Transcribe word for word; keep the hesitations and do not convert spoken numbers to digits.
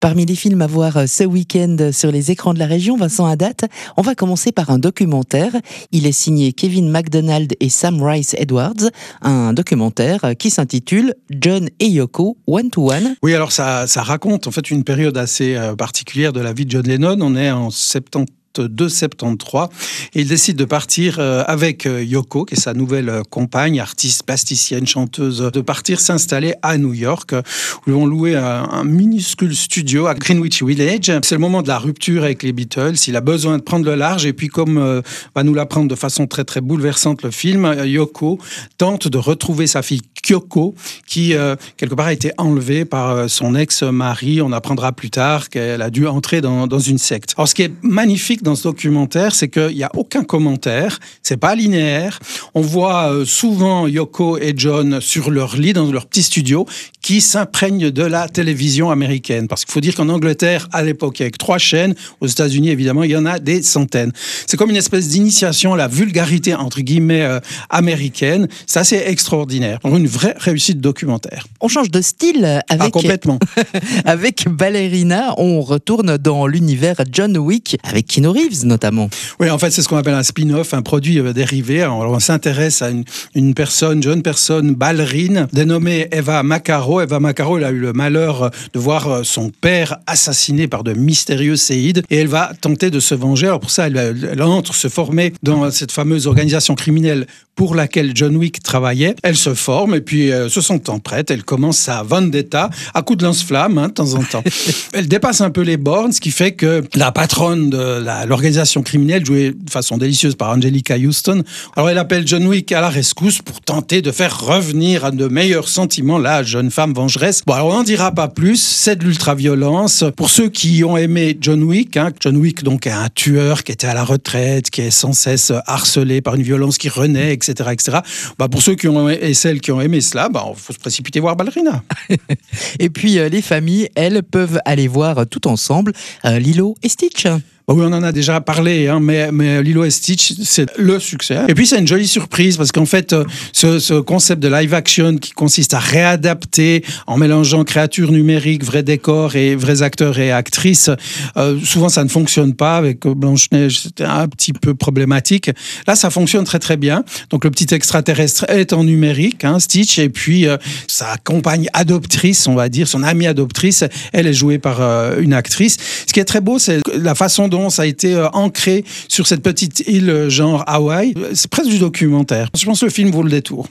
Parmi les films à voir ce week-end sur les écrans de la région, Vincent Haddad, on va commencer par un documentaire. Il est signé Kevin MacDonald et Sam Rice Edwards, un documentaire qui s'intitule John et Yoko One to One. Oui, alors ça, ça raconte en fait une période assez euh, particulière de la vie de John Lennon. On est en septembre de soixante-trouze et il décide de partir euh, avec euh, Yoko, qui est sa nouvelle euh, compagne, artiste, plasticienne, chanteuse, de partir s'installer à New York, où ils vont louer un, un minuscule studio à Greenwich Village. C'est le moment de la rupture avec les Beatles. Il a besoin de prendre le large et puis comme euh, va nous l'apprendre de façon très très bouleversante le film, euh, Yoko tente de retrouver sa fille Kyoko, qui euh, quelque part a été enlevée par euh, son ex-mari. On apprendra plus tard qu'elle a dû entrer dans, dans une secte. Alors ce qui est magnifique dans ce documentaire, c'est qu'il n'y a aucun commentaire, c'est pas linéaire. On voit euh, souvent Yoko et John sur leur lit, dans leur petit studio, qui s'imprègnent de la télévision américaine. Parce qu'il faut dire qu'en Angleterre, à l'époque, il y avait trois chaînes. Aux États-Unis, évidemment, il y en a des centaines. C'est comme une espèce d'initiation à la vulgarité, entre guillemets, euh, américaine. C'est assez extraordinaire. Donc, une vraie réussite documentaire. On change de style avec... Ah, complètement. Avec Ballerina, on retourne dans l'univers John Wick, avec Keanu Reeves notamment. Oui, en fait, c'est ce qu'on appelle un spin-off, un produit euh, dérivé. Alors, on s'intéresse à une, une personne, jeune personne, ballerine, dénommée Eva Macaro. Eva Macaro, elle a eu le malheur de voir son père assassiné par de mystérieux séides et elle va tenter de se venger. Alors, pour ça, elle, elle entre se former dans cette fameuse organisation criminelle pour laquelle John Wick travaillait. Elle se forme et puis, euh, se sentant prête, elle commence sa vendetta à coups de lance-flamme, hein, de temps en temps. Elle dépasse un peu les bornes, ce qui fait que la patronne de la, l'organisation criminelle, jouée de façon délicieuse par Angelica Houston, alors elle appelle John Wick à la rescousse pour tenter de faire revenir à de meilleurs sentiments la jeune femme vengeresse. Bon, alors on n'en dira pas plus, c'est de l'ultra-violence. Pour ceux qui ont aimé John Wick, hein, John Wick donc est un tueur qui était à la retraite, qui est sans cesse harcelé par une violence qui renaît, et cetera, et cetera. Bah, pour ceux qui ont et celles qui ont aimé cela, bah, il faut se précipiter voir Ballerina. Et puis euh, les familles, elles, peuvent aller voir tout ensemble euh, Lilo et Stitch. Bah oui, on en a déjà parlé, hein, mais, mais Lilo et Stitch, c'est le succès. Et puis, c'est une jolie surprise parce qu'en fait, ce, ce concept de live action qui consiste à réadapter en mélangeant créatures numériques, vrais décors et vrais acteurs et actrices, euh, souvent, ça ne fonctionne pas. Avec Blanche-Neige, c'était un petit peu problématique. Là, ça fonctionne très, très bien. Donc, le petit extraterrestre est en numérique, hein, Stitch, et puis euh, sa compagne adoptrice, on va dire, son amie adoptrice, elle est jouée par euh, une actrice. Ce qui est très beau, c'est la façon dont ça a été euh, ancré sur cette petite île genre Hawaï. C'est presque du documentaire. Je pense que le film vaut le détour.